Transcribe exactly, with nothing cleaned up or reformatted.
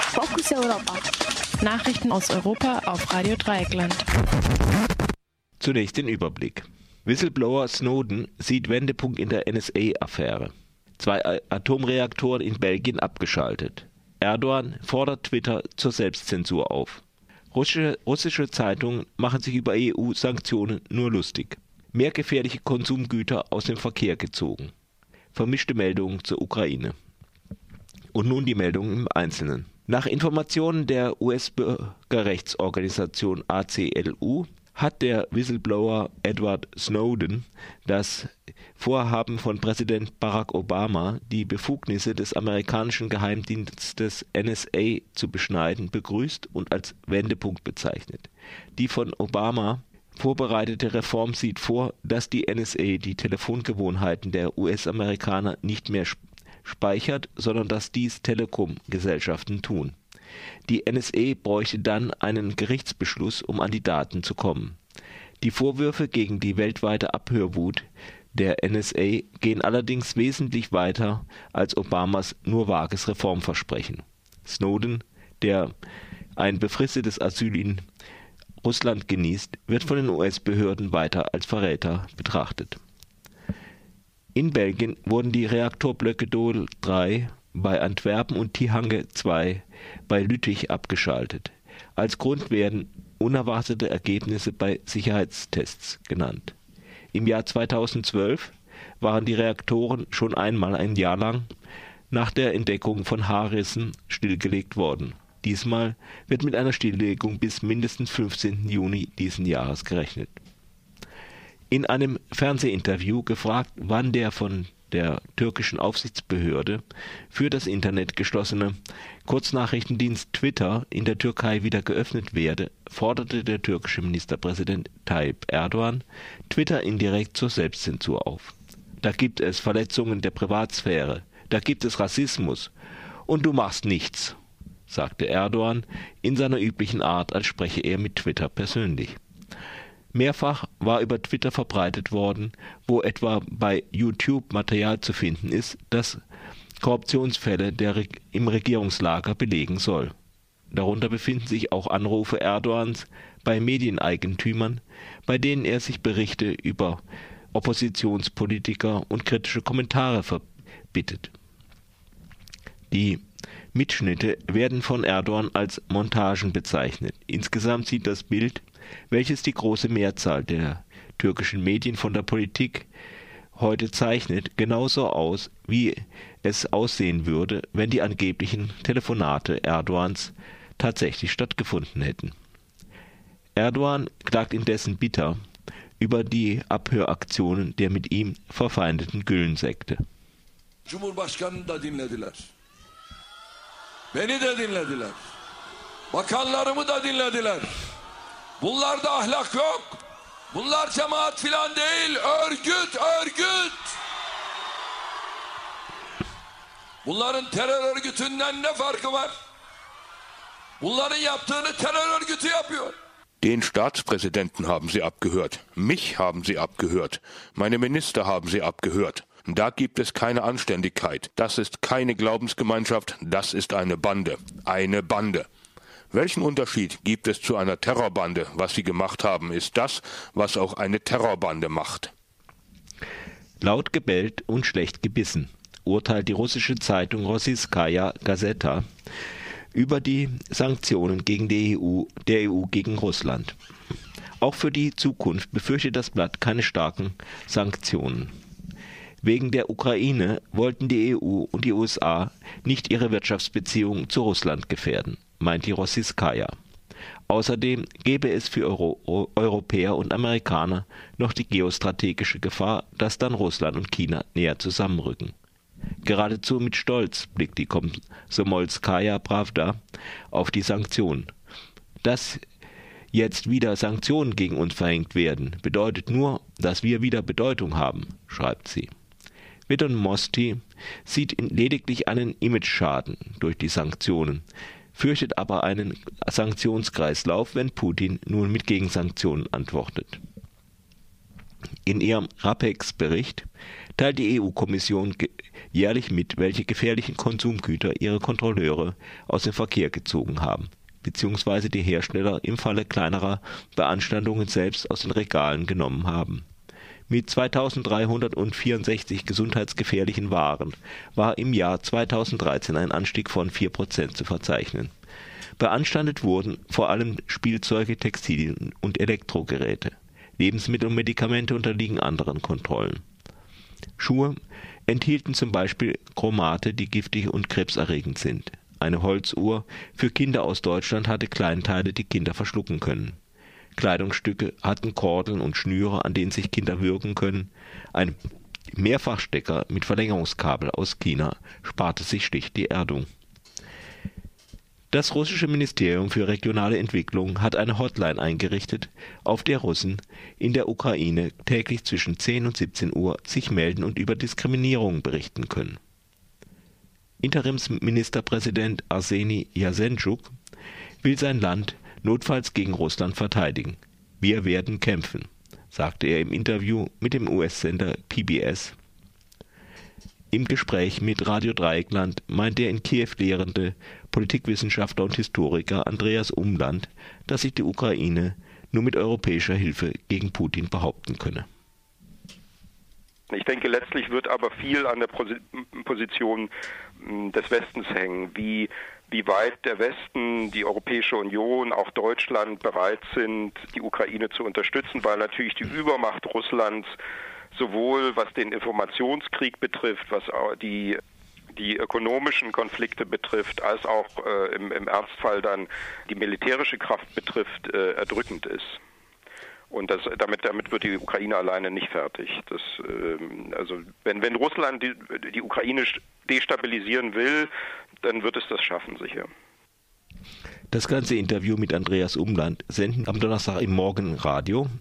Fokus Europa. Nachrichten aus Europa auf Radio Dreieckland. Zunächst den Überblick. Whistleblower Snowden sieht Wendepunkt in der N S A-Affäre. Zwei Atomreaktoren in Belgien abgeschaltet. Erdogan fordert Twitter zur Selbstzensur auf. Russische, russische Zeitungen machen sich über E U-Sanktionen nur lustig. Mehr gefährliche Konsumgüter aus dem Verkehr gezogen. Vermischte Meldungen zur Ukraine. Und nun die Meldungen im Einzelnen. Nach Informationen der U S-Bürgerrechtsorganisation A C L U hat der Whistleblower Edward Snowden das Vorhaben von Präsident Barack Obama, die Befugnisse des amerikanischen Geheimdienstes N S A zu beschneiden, begrüßt und als Wendepunkt bezeichnet. Die von Obama vorbereitete Reform sieht vor, dass die N S A die Telefongewohnheiten der U S-Amerikaner nicht mehr speichert, sondern dass dies Telekom-Gesellschaften tun. Die N S A bräuchte dann einen Gerichtsbeschluss, um an die Daten zu kommen. Die Vorwürfe gegen die weltweite Abhörwut der N S A gehen allerdings wesentlich weiter als Obamas nur vages Reformversprechen. Snowden, der ein befristetes Asyl in Russland genießt, wird von den U S-Behörden weiter als Verräter betrachtet. In Belgien wurden die Reaktorblöcke Doel drei bei Antwerpen und Tihange zwei bei Lüttich abgeschaltet. Als Grund werden unerwartete Ergebnisse bei Sicherheitstests genannt. Im Jahr zweitausendzwölf waren die Reaktoren schon einmal ein Jahr lang nach der Entdeckung von Haarrissen stillgelegt worden. Diesmal wird mit einer Stilllegung bis mindestens fünfzehnten Juni diesen Jahres gerechnet. In einem Fernsehinterview gefragt, wann der von der türkischen Aufsichtsbehörde für das Internet geschlossene Kurznachrichtendienst Twitter in der Türkei wieder geöffnet werde, forderte der türkische Ministerpräsident Tayyip Erdogan Twitter indirekt zur Selbstzensur auf. Da gibt es Verletzungen der Privatsphäre, da gibt es Rassismus und du machst nichts, sagte Erdogan in seiner üblichen Art, als spreche er mit Twitter persönlich. Mehrfach war über Twitter verbreitet worden, wo etwa bei YouTube Material zu finden ist, das Korruptionsfälle der Re- im Regierungslager belegen soll. Darunter befinden sich auch Anrufe Erdogans bei Medieneigentümern, bei denen er sich Berichte über Oppositionspolitiker und kritische Kommentare verbittet. Die Mitschnitte werden von Erdogan als Montagen bezeichnet. Insgesamt sieht das Bild, welches die große Mehrzahl der türkischen Medien von der Politik heute zeichnet, genauso aus, wie es aussehen würde, wenn die angeblichen Telefonate Erdogans tatsächlich stattgefunden hätten. Erdogan klagt indessen bitter über die Abhöraktionen der mit ihm verfeindeten Gülensekte. Cumhurbaşkanını da dinlediler. Beni de dinlediler. Bakanlarımı da dinlediler. Bunlarda ahlak yok. Bunlar cemaat filan değil. Örgüt, örgüt. Bunların terör örgütünden ne farkı var? Bunların yaptığını terör örgütü yapıyor. Den Staatspräsidenten haben sie abgehört. Mich haben sie abgehört. Meine Minister haben sie abgehört. Da gibt es keine Anständigkeit. Das ist keine Glaubensgemeinschaft. Das ist eine Bande. Eine Bande. Welchen Unterschied gibt es zu einer Terrorbande? Was sie gemacht haben, ist das, was auch eine Terrorbande macht. Laut gebellt und schlecht gebissen, urteilt die russische Zeitung Rossijskaja Gazeta über die Sanktionen gegen die E U, der E U gegen Russland. Auch für die Zukunft befürchtet das Blatt keine starken Sanktionen. Wegen der Ukraine wollten die E U und die U S A nicht ihre Wirtschaftsbeziehungen zu Russland gefährden, meint die Rossijskaja. Außerdem gäbe es für Euro- Europäer und Amerikaner noch die geostrategische Gefahr, dass dann Russland und China näher zusammenrücken. Geradezu mit Stolz blickt die Komsomolskaja Prawda auf die Sanktionen. Dass jetzt wieder Sanktionen gegen uns verhängt werden, bedeutet nur, dass wir wieder Bedeutung haben, schreibt sie. Vedonmosti sieht lediglich einen Imageschaden durch die Sanktionen, fürchtet aber einen Sanktionskreislauf, wenn Putin nun mit Gegensanktionen antwortet. In ihrem RAPEX-Bericht teilt die E U-Kommission jährlich mit, welche gefährlichen Konsumgüter ihre Kontrolleure aus dem Verkehr gezogen haben, beziehungsweise die Hersteller im Falle kleinerer Beanstandungen selbst aus den Regalen genommen haben. Mit zweitausenddreihundertvierundsechzig gesundheitsgefährlichen Waren war im Jahr zweitausenddreizehn ein Anstieg von vier Prozent zu verzeichnen. Beanstandet wurden vor allem Spielzeuge, Textilien und Elektrogeräte. Lebensmittel und Medikamente unterliegen anderen Kontrollen. Schuhe enthielten zum Beispiel Chromate, die giftig und krebserregend sind. Eine Holzuhr für Kinder aus Deutschland hatte Kleinteile, die Kinder verschlucken können. Kleidungsstücke hatten Kordeln und Schnüre, an denen sich Kinder würgen können. Ein Mehrfachstecker mit Verlängerungskabel aus China sparte sich schlicht die Erdung. Das russische Ministerium für regionale Entwicklung hat eine Hotline eingerichtet, auf der Russen in der Ukraine täglich zwischen zehn und siebzehn Uhr sich melden und über Diskriminierung berichten können. Interimsministerpräsident Arseni Jasenschuk will sein Land notfalls gegen Russland verteidigen. Wir werden kämpfen, sagte er im Interview mit dem U S-Sender P B S. Im Gespräch mit Radio Dreieckland meint der in Kiew lehrende Politikwissenschaftler und Historiker Andreas Umland, dass sich die Ukraine nur mit europäischer Hilfe gegen Putin behaupten könne. Ich denke, letztlich wird aber viel an der Position des Westens hängen, wie, wie weit der Westen, die Europäische Union, auch Deutschland bereit sind, die Ukraine zu unterstützen, weil natürlich die Übermacht Russlands sowohl was den Informationskrieg betrifft, was die, die ökonomischen Konflikte betrifft, als auch äh, im, im Ernstfall dann die militärische Kraft betrifft, äh, erdrückend ist. Und das, damit, damit wird die Ukraine alleine nicht fertig. Das, ähm, also wenn, wenn Russland die, die Ukraine destabilisieren will, dann wird es das schaffen, sicher. Das ganze Interview mit Andreas Umland senden am Donnerstag im Morgenradio.